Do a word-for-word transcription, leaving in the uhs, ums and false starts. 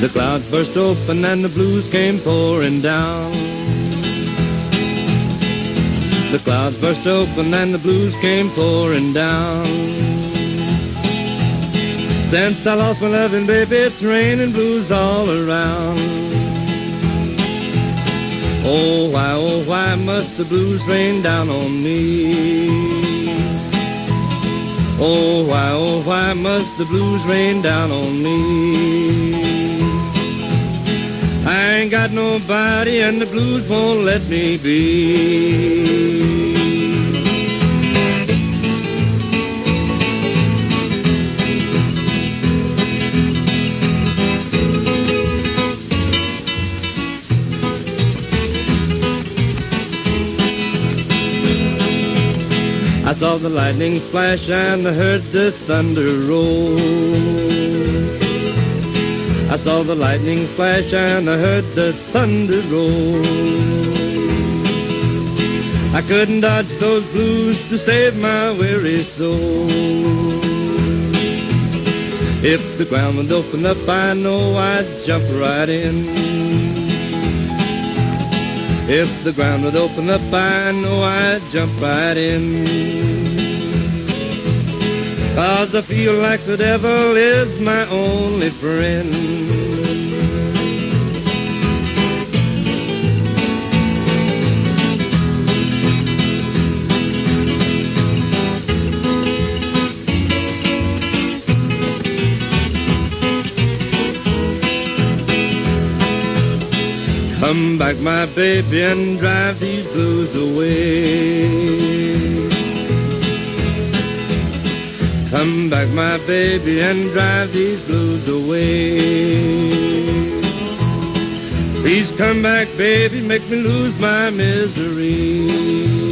The clouds burst open and the blues came pouring down. The clouds burst open and the blues came pouring down. Since I lost my loving baby, it's raining blues all around. Oh, why, oh, why must the blues rain down on me? Oh, why, oh, why must the blues rain down on me? I ain't got nobody and the blues won't let me be. I saw the lightning flash and I heard the thunder roll. I saw the lightning flash and I heard the thunder roll. I couldn't dodge those blues to save my weary soul. If the ground would open up, I know I'd jump right in. If the ground would open up, I know I'd jump right in. 'Cause I feel like the devil is my only friend. Come back, my baby, and drive these blues away. Come back, my baby, and drive these blues away. Please come back, baby, make me lose my misery.